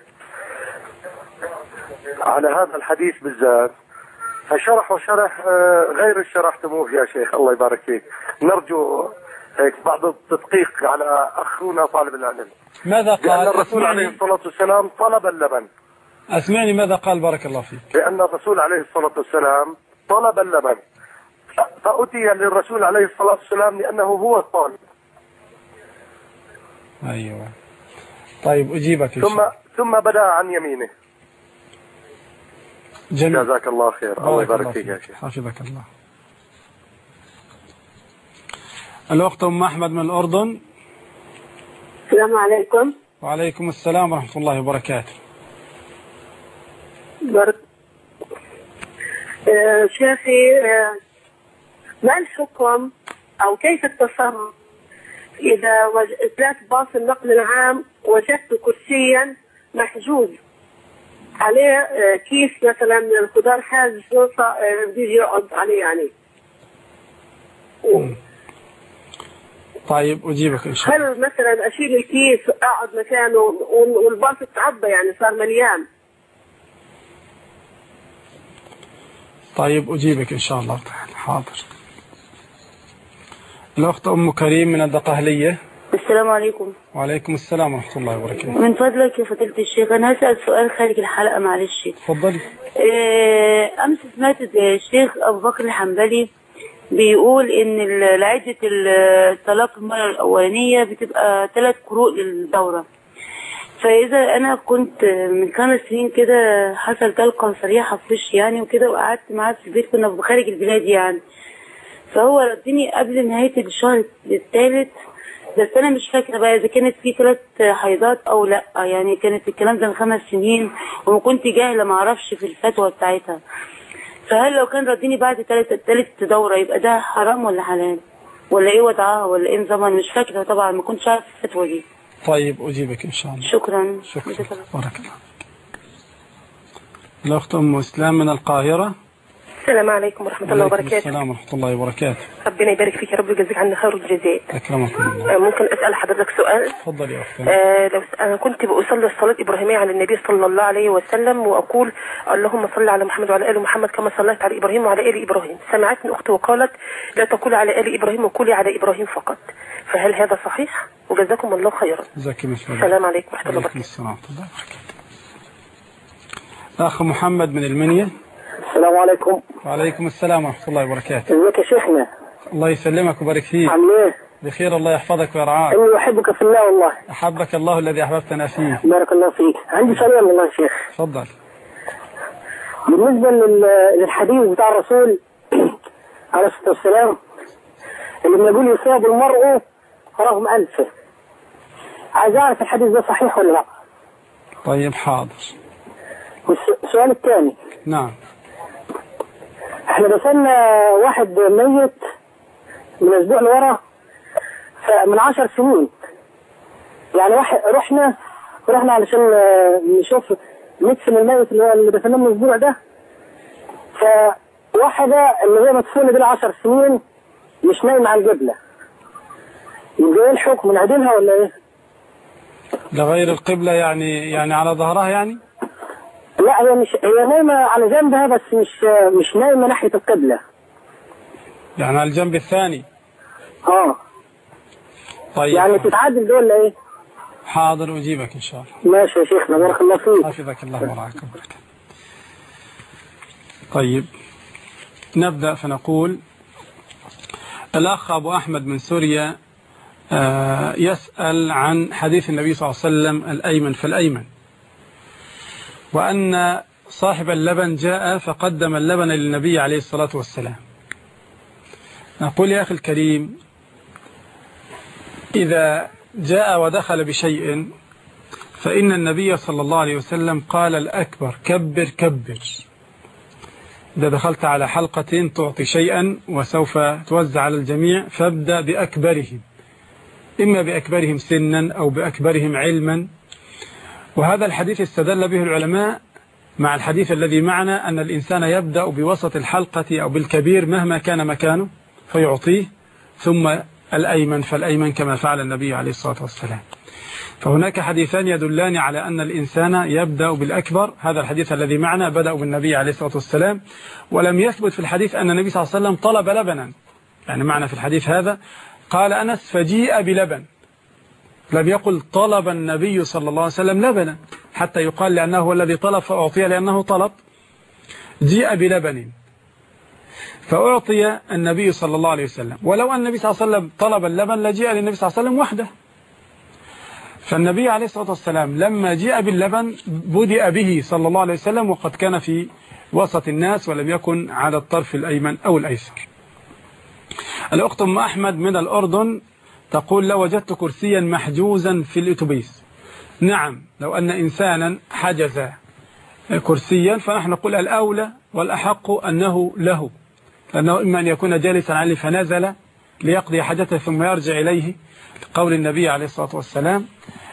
على هذا الحديث بالذات، فشرح غير الشرحتموه يا شيخ الله يبارك فيك. نرجو هيك بعض التدقيق على أخونا طالب العلم. ماذا قال؟ لأن الرسول عليه الصلاة والسلام طلب اللبن. أسمعني ماذا قال بارك الله فيك. لأن الرسول عليه الصلاة والسلام طلب اللبن، فأتي للرسول عليه الصلاة والسلام لأنه هو الطالب. أيوة طيب أجيبك ثم بدأ عن يمينه. جميل. جزاك الله خير. الله يبارك فيك يا شيخ. حفظك الله. الأخت أم أحمد من الأردن. السلام عليكم. وعليكم السلام ورحمة الله وبركاته. شيخي، ما الحكم أو كيف التصرف إذا طلعت باص النقل العام وجدت كرسيا محجوز عليه كيس مثلا من الخضار حاجز بيجي يقعد عليه يعني. طيب أجيبك إن شاء الله. هل مثلا أشيل الكيس أقعد مكانه والباص اتعبى يعني صار مليان؟ طيب أجيبك إن شاء الله تعالى. حاضر. الأخت أم كريم من الدقهلية. السلام عليكم. وعليكم السلام ورحمة الله وبركاته. من فضلك يا فضيلة الشيخ أنا هسأل سؤال خارج الحلقة معلش. تفضلي. أمس سمعت الشيخ أبو بكر الحنبلي بيقول إن عدة الطلاق المرة الأولانية بتبقى 3 قروء للدورة. فإذا أنا كنت من 5 سنين كده حصل طلقة صريحة في وشي يعني وكده، وقعدت معاه في البيت، كنا خارج البلاد يعني، فهو ردني قبل نهاية الشهر الثالث، بس أنا مش فاكرة بقى إذا كانت في 3 حيضات أو لأ، يعني كانت الكلام ده من 5 سنين وما كنت جاهلة معرفش في الفتوى بتاعتها. فهل لو كان ردني بعد تالت دورة يبقى ده حرام ولا حلال ولا إيه وضعها ولا إيه نظامها؟ مش فاكرة طبعا، ما كنتش عارف الفتوى دي. طيب أجيبك إن شاء الله. شكرا. بارك الله. الأخت أم إسلام من القاهرة. السلام عليكم ورحمة الله وبركاته. السلام ورحمة الله وبركاته. ربنا يبارك فيك يا رب ويجزيك عنا خير الجزاء. أكرمكم الله. ممكن أسأل حضرتك سؤال؟ تفضل يا أختي. لو أنا كنت بأصلي الصلاة الإبراهيمية على النبي صلى الله عليه وسلم وأقول اللهم صل على محمد وعلى آل محمد كما صليت على إبراهيم وعلى آل إبراهيم، سمعتني أختي وقالت لا تقولي على آل إبراهيم وقولي على إبراهيم فقط، فهل هذا صحيح؟ وجزاكم الله خيرا. السلام عليكم ورحمة الله وبركاته. السلام ورحمة الله وبركاته. الأخ محمد من المنيا. السلام عليكم. وعليكم السلام ورحمة الله وبركاته. ازيك يا شيخنا؟ الله يسلمك ويبارك فيك. عامل ايه؟ بخير الله يحفظك ويرعاك. اني احبك في الله والله. احبك الله الذي احببتنا فيه. بارك الله فيك. عندي سؤال والله يا شيخ. تفضل. بالنسبه للحديث بتاع الرسول عليه الصلاه والسلام اللي بنقول يصاب المرء رغم انفه، عايز اعرف الحديث ده صحيح ولا لا؟ طيب حاضر. والسؤال الثاني. نعم. احنا دفنا واحد ميت من اسبوع لورا من 10 سنين، يعني رحنا علشان نشوف ندفن الميت اللي دفناه من الاسبوع ده، فواحدة اللي هي مدفونة دي 10 سنين مش نايمة على القبلة، يبقى ايه الحكم؟ نعدلها ولا ايه؟ لغير القبلة يعني على ظهرها يعني؟ لا هي نايمة على جنبها، بس مش نايمة ناحية القبلة. يعني على الجنب الثاني. طيب يعني تتعدل دول ولا ايه؟ حاضر أجيبك إن شاء الله. ماشي يا شيخنا، بارك الله فيك. حفظك الله ورعاك وبركاته. طيب نبدأ فنقول: الأخ أبو أحمد من سوريا يسأل عن حديث النبي صلى الله عليه وسلم الأيمن فالأيمن، وأن صاحب اللبن جاء فقدم اللبن للنبي عليه الصلاة والسلام. نقول يا أخي الكريم: إذا جاء ودخل بشيء فإن النبي صلى الله عليه وسلم قال: الأكبر كبر كبر. إذا دخلت على حلقة تعطي شيئا وسوف توزع على الجميع فابدأ بأكبرهم، إما بأكبرهم سنا أو بأكبرهم علما. وهذا الحديث استدل به العلماء مع الحديث الذي معنا أن الإنسان يبدأ بوسط الحلقة أو بالكبير مهما كان مكانه فيعطيه، ثم الأيمن فالأيمن كما فعل النبي عليه الصلاة والسلام. فهناك حديثان يدلان على أن الإنسان يبدأ بالأكبر. هذا الحديث الذي معنا بدأ بالنبي عليه الصلاة والسلام، ولم يثبت في الحديث أن النبي صلى الله عليه وسلم طلب لبنا. يعني معنى في الحديث هذا قال أنس: فجيء بلبن. لم يقل طلب النبي صلى الله عليه وسلم لبنا حتى يقال لأنه هو الذي طلب فأعطي لأنه طلب. جيء بلبن فأعطي النبي صلى الله عليه وسلم. ولو أن النبي صلى الله عليه وسلم طلب اللبن لجيء للنبي صلى الله عليه وسلم وحده. فالنبي عليه الصلاة والسلام لما جاء باللبن بدأ به صلى الله عليه وسلم، وقد كان في وسط الناس ولم يكن على الطرف الأيمن أو الأيسر. الأخت أم أحمد من الأردن تقول: لو وجدت كرسيا محجوزا في الأتوبيس. نعم، لو أن إنسانا حجز كرسيا فنحن نقول الأولى والأحق أنه له، لأنه إما أن يكون جالسا عليه فنزل ليقضي حاجته ثم يرجع إليه، قول النبي عليه الصلاة والسلام: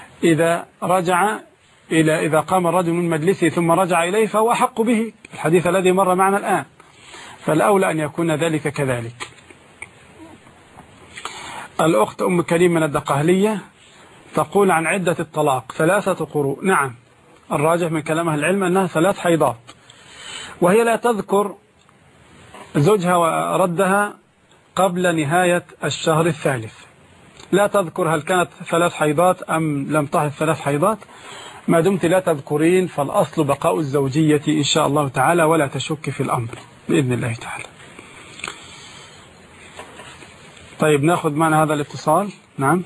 إذا قام الرجل من مجلسه ثم رجع إليه فهو أحق به، الحديث الذي مر معنا الآن. فالأولى أن يكون ذلك كذلك. الأخت أم كريم من الدقهلية تقول عن عدة الطلاق 3 قروء. نعم، الراجح من كلام أهل العلم أنها 3 حيضات، وهي لا تذكر زوجها وردها قبل نهاية الشهر الثالث. لا تذكر هل كانت 3 حيضات أم لم تحض 3 حيضات. ما دمت لا تذكرين فالأصل بقاء الزوجية إن شاء الله تعالى، ولا تشك في الأمر بإذن الله تعالى. طيب ناخذ معنا هذا الاتصال. نعم.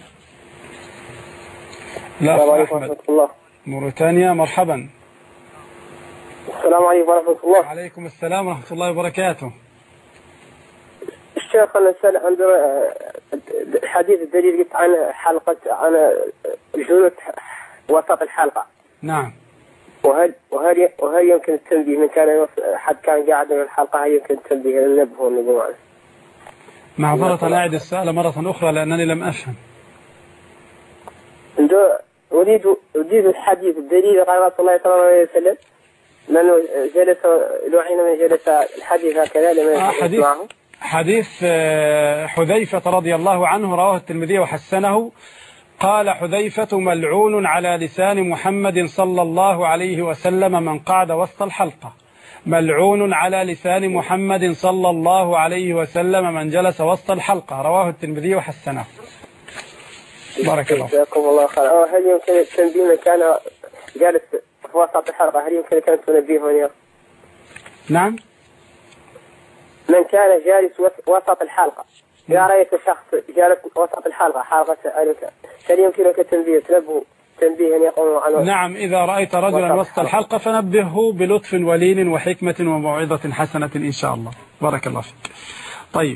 السلام عليكم ورحمة الله. موريتانيا، مرحبا. السلام عليكم ورحمة الله. وعليكم السلام ورحمة الله وبركاته. الشيخ أنا سأل عن حديث الدليل قلت عن حلقة عن الجلوس وسط الحلقة. نعم. وهل يمكن التنبيه من كان حد كان قاعد من الحلقة، هل يمكن التنبيه للنبه والنبوة؟ معذرة أعيد السؤال مرة أخرى لأنني لم أفهم. أريد الحديث الدليل قال رسول الله صلى الله عليه وسلم لأنه جلس لوحين من جلس الحديث هكذا لما يسمعه. حديث حذيفة رضي الله عنه رواه الترمذي وحسنه. قال حذيفة: ملعون على لسان محمد صلى الله عليه وسلم من قعد وسط الحلقة. ملعون على لسان محمد صلى الله عليه وسلم من جلس وسط الحلقة، رواه الترمذي وحسنه. بارك الله. جزاكم الله خير. هل يمكن التنبيه من كان جالس في وسط الحلقة، هل يمكن أن تنبهه؟ نعم. من كان جالس وسط الحلقة، إذا رأيت شخص جالس وسط الحلقة حلقة هل يمكنك تنبيه يقوم عنه؟ نعم، إذا رأيت رجلا وسط الحلقة فنبهه بلطف ولين وحكمة وموعظة حسنة إن شاء الله. بارك الله فيك. طيب،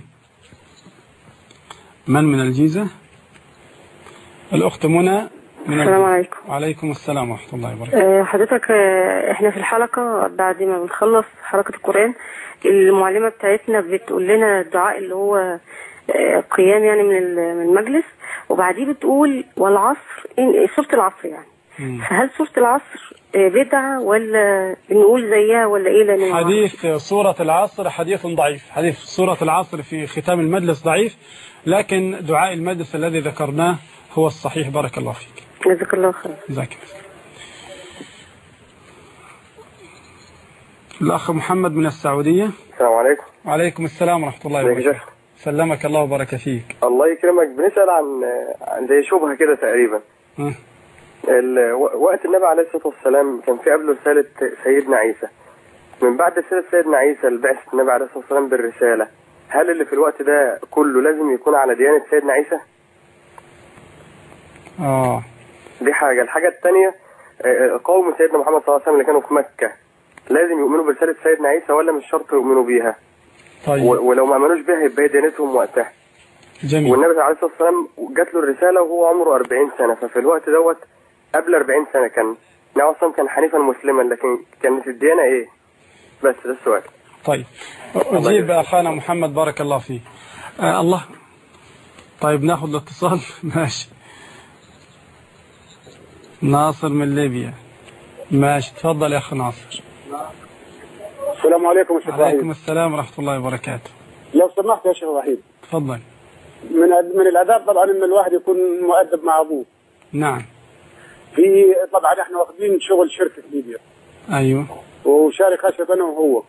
من الجيزة؟ الأخت منى. السلام عليكم. وعليكم السلام ورحمة الله وبركاته. حضرتك احنا في الحلقة بعد ما بنخلص حلقة القرآن المعلمة بتاعتنا بتقول لنا الدعاء اللي هو قيام يعني من المجلس، وبعديه بتقول والعصر، سورة العصر يعني. فهل سورة العصر بدعة ولا نقول زيها ولا ايه؟ حديث سورة العصر حديث ضعيف. حديث سورة العصر في ختام المجلس ضعيف، لكن دعاء المجلس الذي ذكرناه هو الصحيح. بارك الله فيك. جزاك الله خير. جزاك. الأخ محمد من السعودية. السلام عليكم. وعليكم السلام ورحمة الله وبركاته. سلمك الله وبارك فيك. الله يكرمك. بنسأل عن زي شبهة كده تقريبا. وقت النبي عليه الصلاة والسلام كان في قبله رسالة سيدنا عيسى. من بعد رسالة سيدنا عيسى لبعثة النبي عليه الصلاة والسلام بالرسالة، هل اللي في الوقت ده كله لازم يكون على ديانة سيدنا عيسى؟ دي حاجة. الحاجة الثانية، قوم سيدنا محمد صلى الله عليه وسلم اللي كانوا في مكة لازم يؤمنوا برسالة سيدنا عيسى ولا مش شرط يؤمنوا بيها؟ طيب. ولو ما امنوش بيها يبقى هي ديانتهم وقتها. جميل. والنبي عليه الصلاة والسلام جات له الرسالة وهو عمره 40 سنة، ففي الوقت دوت قبل 40 سنة كان النبي اصلا كان حنيفا مسلما، لكن كانت الديانة ايه؟ بس ده السؤال. طيب أجيب أخانا محمد بارك الله فيه. الله. طيب ناخذ الاتصال. ماشي. ناصر من ليبيا. ماشي تفضل يا أخي ناصر. السلام عليكم يا شيخ وحيد. وعليكم السلام ورحمة الله وبركاته. لو سمحت يا شيخ وحيد. تفضل. من الآداب طبعا إن الواحد يكون مؤدب مع أبوه. نعم. طبعا احنا واخدين شغل شركة في ليبيا. أيوه. وشارك خشب أنا وهو.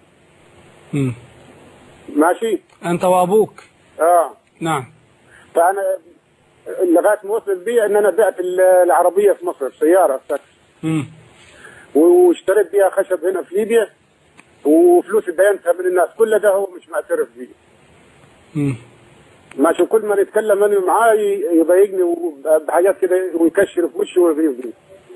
ماشي. أنت وأبوك. نعم. فأنا لغاية ما وصلت بي إن أنا بعت العربية في مصر، سيارة تاكسي. واشتريت بيها خشب هنا في ليبيا، وفلوسي دينتها من الناس، كل ده هو مش معترف بيه. ماشي. كل ما نتكلم انا معاه يضايقني بحاجات كده ويكشر في وشي ويغيظني.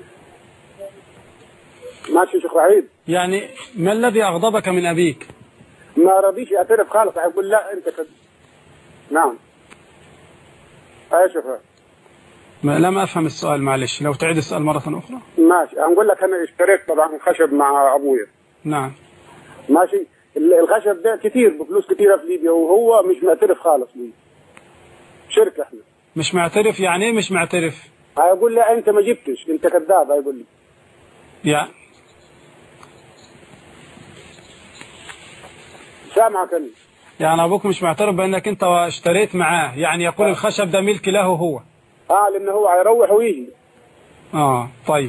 ماشي يا شيخ وحيد. يعني ما الذي أغضبك من أبيك؟ ما رضيش يعترف خالص، يقول لا أنت كده. نعم. يا شيخ. لم أفهم السؤال، معلش لو تعيد السؤال مرة أخرى. ماشي. هنقول لك أنا اشتريت طبعا خشب مع أبويا. نعم. ماشي. الخشب ده كتير بفلوس كتيرة في ليبيا، وهو مش معترف خالص بيه. شركة احنا. مش معترف؟ يعني ايه مش معترف؟ هيقول لا أنت ما جبتش، أنت كذاب، هيقول لي. سامعك أنا. يعني أبوك مش معترف بأنك أنت اشتريت معاه، يعني يقول الخشب ده ملك له هو. لأنه هو هيروح ويجي. طيب.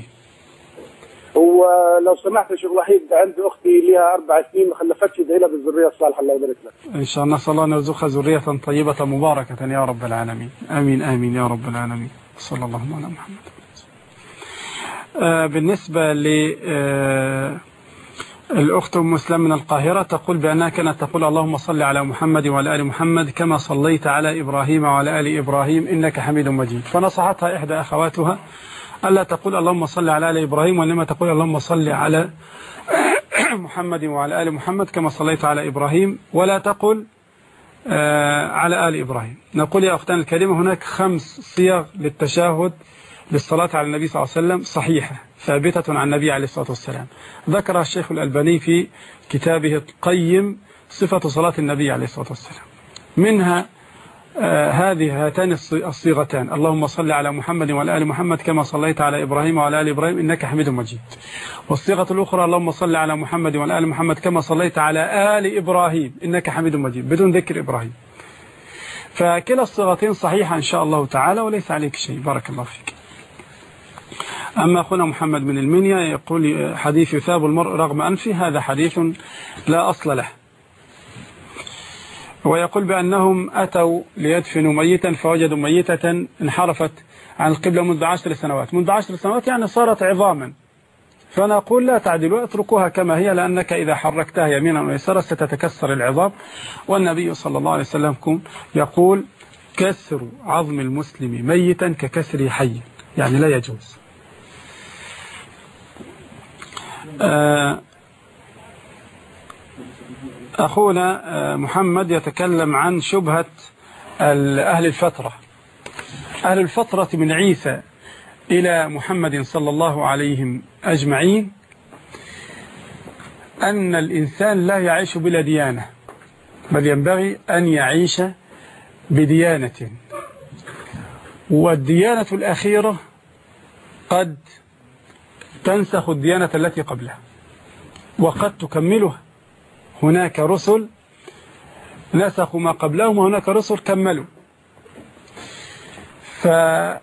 ولو سمحت يا شيخ وحيد، عندي أختي لها 4 سنين ما خلفتش، ادعي لها بالذرية الصالحة الله يبارك لك. إن شاء الله، نسأل الله أن يرزقها ذرية طيبة مباركة يا رب العالمين. آمين آمين يا رب العالمين. صلى الله على محمد. بالنسبة الأخت أم مسلم من القاهرة تقول بأنها كانت تقول اللهم صل على محمد وعلى آل محمد كما صليت على إبراهيم وعلى آل إبراهيم إنك حميد مجيد. فنصحتها إحدى أخواتها ألا تقول اللهم صل على آل إبراهيم، وإنما تقول اللهم صل على محمد وعلى آل محمد كما صليت على إبراهيم، ولا تقل على آل إبراهيم. نقول يا أختنا الكريمة هناك 5 صيغ للتشهد للصلاة على النبي صلى الله عليه وسلم صحيحة ثابتة عن النبي عليه الصلاة والسلام، ذكرها الشيخ الألباني في كتابه القيم صفة صلاة النبي عليه الصلاة والسلام. منها هاتان الصيغتان اللهم صل على محمد وعلى آل محمد كما صليت على إبراهيم وعلى آل إبراهيم إنك حميد مجيد. والصيغة الأخرى اللهم صل على محمد وعلى آل محمد كما صليت على آل إبراهيم إنك حميد مجيد بدون ذكر إبراهيم. فكلا الصيغتين صحيحة إن شاء الله تعالى وليس عليك شيء. بارك الله فيك. أما أخونا محمد من المنيا يقول حديث يثاب المرء رغم أنفه، هذا حديث لا أصل له. ويقول بأنهم أتوا ليدفنوا ميتا فوجدوا ميتة انحرفت عن القبلة منذ 10 سنوات. منذ 10 سنوات يعني صارت عظاما. فنقول لا تعدلوا، اتركوها كما هي، لأنك إذا حركتها يمينا ويسارا ستتكسر العظام. والنبي صلى الله عليه وسلم يقول كسر عظم المسلم ميتا ككسر حي، يعني لا يجوز. أخونا محمد يتكلم عن شبهة أهل الفترة. أهل الفترة من عيسى إلى محمد صلى الله عليهم أجمعين أن الإنسان لا يعيش بلا ديانة، بل ينبغي أن يعيش بديانة، والديانة الأخيرة قد تنسخ الديانة التي قبلها وقد تكملها. هناك رسل نسخوا ما قبلهم وهناك رسل كملوا. فأهل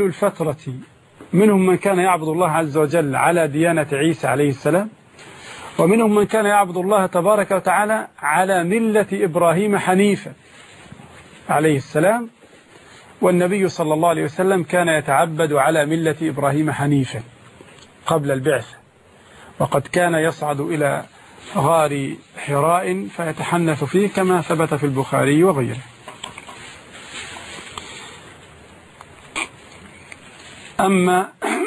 الفترة منهم من كان يعبد الله عز وجل على ديانة عيسى عليه السلام، ومنهم من كان يعبد الله تبارك وتعالى على ملة إبراهيم حنيفا عليه السلام، والنبي صلى الله عليه وسلم كان يتعبد على ملة إبراهيم حنيفا قبل البعثة، وقد كان يصعد إلى غار حراء فيتحنث فيه كما ثبت في البخاري وغيره. أما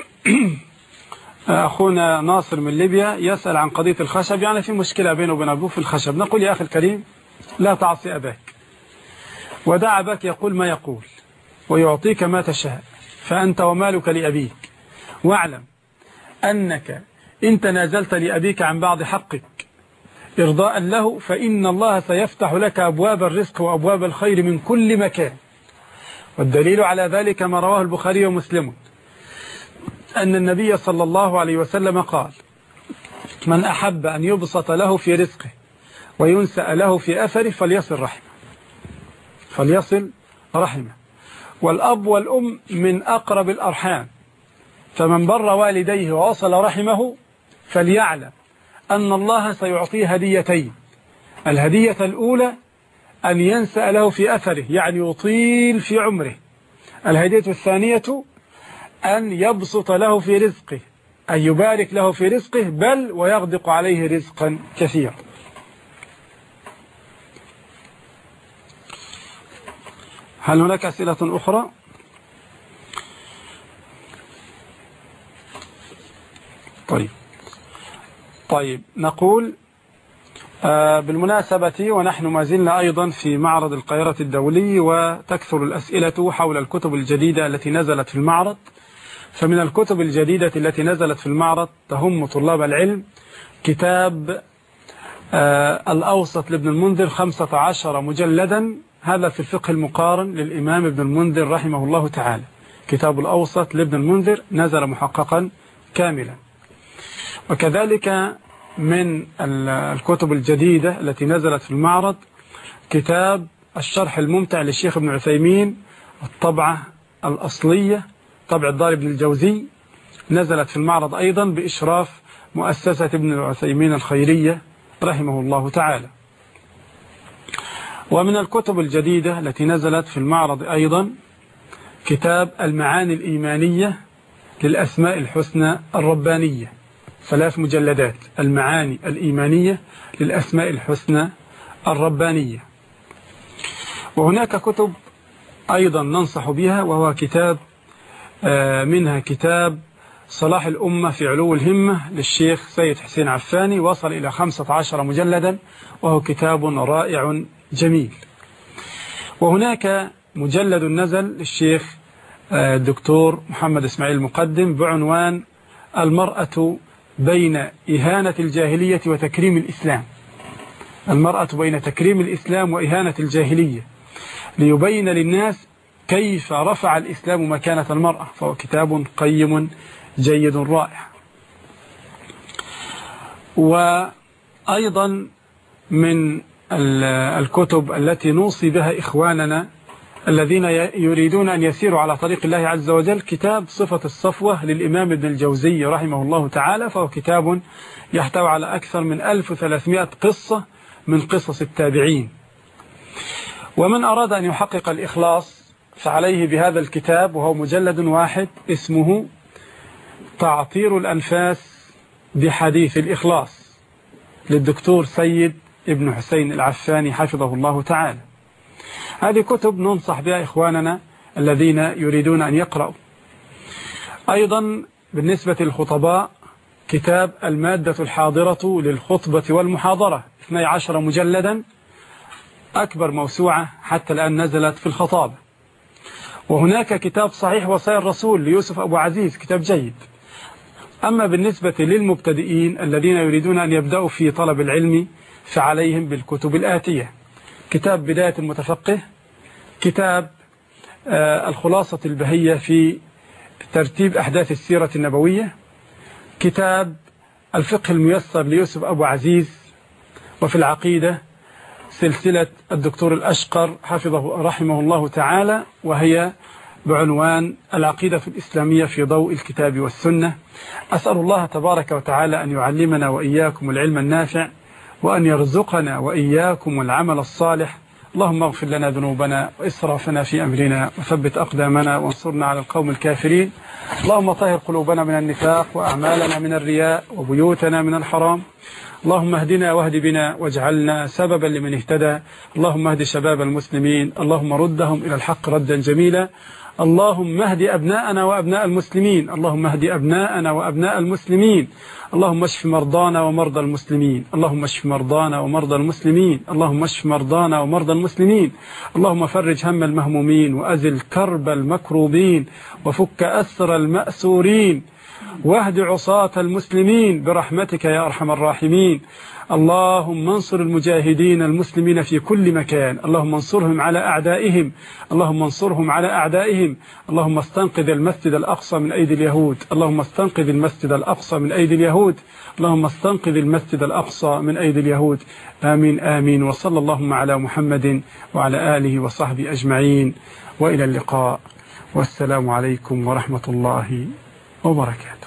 أخونا ناصر من ليبيا يسأل عن قضية الخشب، يعني في مشكلة بينه وبين أبوه في الخشب. نقول يا أخي الكريم لا تعصي أباك، ودع أباك يقول ما يقول ويعطيك ما تشاء، فأنت ومالك لأبيك، واعلم أنك إن تنازلت لأبيك عن بعض حقك إرضاء له فإن الله سيفتح لك أبواب الرزق وأبواب الخير من كل مكان. والدليل على ذلك ما رواه البخاري ومسلم أن النبي صلى الله عليه وسلم قال: من أحب أن يبسط له في رزقه وينسأ له في أثره فليصل رحمه. والأب والأم من أقرب الأرحام، فمن بر والديه ووصل رحمه فليعلم أن الله سيعطيه هديتين. الهدية الأولى أن ينسأ له في أثره، يعني يطيل في عمره. الهدية الثانية أن يبسط له في رزقه، أن يبارك له في رزقه، بل ويغدق عليه رزقا كثيرا. هل هناك أسئلة أخرى؟ طيب نقول بالمناسبة ونحن ما زلنا أيضا في معرض القاهرة الدولي، وتكثر الأسئلة حول الكتب الجديدة التي نزلت في المعرض. فمن الكتب الجديدة التي نزلت في المعرض تهم طلاب العلم كتاب الأوسط لابن المنذر 15 مجلدا، هذا في الفقه المقارن للإمام ابن المنذر رحمه الله تعالى. كتاب الأوسط لابن المنذر نزل محققا كاملا. وكذلك من الكتب الجديدة التي نزلت في المعرض كتاب الشرح الممتع للشيخ ابن عثيمين، الطبعة الأصلية طبع الدار ابن الجوزي، نزلت في المعرض أيضا بإشراف مؤسسة ابن عثيمين الخيرية رحمه الله تعالى. ومن الكتب الجديدة التي نزلت في المعرض أيضا كتاب المعاني الإيمانية للأسماء الحسنى الربانية، 3 مجلدات، المعاني الإيمانية للأسماء الحسنى الربانية. وهناك كتب أيضا ننصح بها، وهو كتاب منها كتاب صلاح الأمة في علو الهمة للشيخ سيد حسين عفاني، وصل إلى 15 مجلدا، وهو كتاب رائع جميل. وهناك مجلد نزل للشيخ الدكتور محمد إسماعيل المقدم بعنوان المرأة بين إهانة الجاهلية وتكريم الإسلام، المرأة بين تكريم الإسلام وإهانة الجاهلية، ليبين للناس كيف رفع الإسلام مكانة المرأة. فهو كتاب قيم جيد رائع. وأيضا من الكتب التي نوصي بها إخواننا الذين يريدون أن يسيروا على طريق الله عز وجل كتاب صفة الصفوة للإمام ابن الجوزي رحمه الله تعالى، فهو كتاب يحتوي على أكثر من 1300 قصة من قصص التابعين. ومن أراد أن يحقق الإخلاص فعليه بهذا الكتاب، وهو مجلد واحد اسمه تعطير الأنفاس بحديث الإخلاص للدكتور سيد ابن حسين العفاني حفظه الله تعالى. هذه كتب ننصح بها إخواننا الذين يريدون أن يقرأوا. أيضا بالنسبة للخطباء كتاب المادة الحاضرة للخطبة والمحاضرة، 12 مجلدا، أكبر موسوعة حتى الآن نزلت في الخطابة. وهناك كتاب صحيح وصايا الرسول ليوسف أبو عزيز، كتاب جيد. أما بالنسبة للمبتدئين الذين يريدون أن يبدأوا في طلب العلم فعليهم بالكتب الآتية: كتاب بداية المتفقه، كتاب الخلاصة البهية في ترتيب أحداث السيرة النبوية، كتاب الفقه الميسر ليوسف أبو عزيز، وفي العقيدة سلسلة الدكتور الأشقر حفظه رحمه الله تعالى، وهي بعنوان العقيدة الإسلامية في ضوء الكتاب والسنة. أسأل الله تبارك وتعالى أن يعلمنا وإياكم العلم النافع، وأن يرزقنا وإياكم العمل الصالح. اللهم اغفر لنا ذنوبنا وإسرافنا في أمرنا، وثبت أقدامنا، وانصرنا على القوم الكافرين. اللهم طهر قلوبنا من النفاق، وأعمالنا من الرياء، وبيوتنا من الحرام. اللهم اهدنا واهد بنا، واجعلنا سببا لمن اهتدى. اللهم اهد شباب المسلمين، اللهم ردهم إلى الحق ردا جميلا. اللهم اهد أبناءنا وأبناء المسلمين، اللهم اهد أبناءنا وأبناء المسلمين. اللهم اشف مرضانا ومرضى المسلمين، اللهم اشف مرضانا ومرضى المسلمين، اللهم اشف مرضانا ومرضى المسلمين. اللهم فرج هم المهمومين، وأزل كرب المكروبين، وفك أسر المأسورين، واهد عصاة المسلمين برحمتك يا أرحم الراحمين. اللهم انصر المجاهدين المسلمين في كل مكان، اللهم انصرهم على أعدائهم، اللهم انصرهم على أعدائهم. اللهم استنقذ المسجد الأقصى من أيدي اليهود، اللهم استنقذ المسجد الأقصى من أيدي اليهود، اللهم استنقذ المسجد الأقصى من أيدي اليهود. آمين آمين. وصلى اللهم على محمد وعلى آله وصحبه أجمعين، وإلى اللقاء، والسلام عليكم ورحمة الله وبركاته.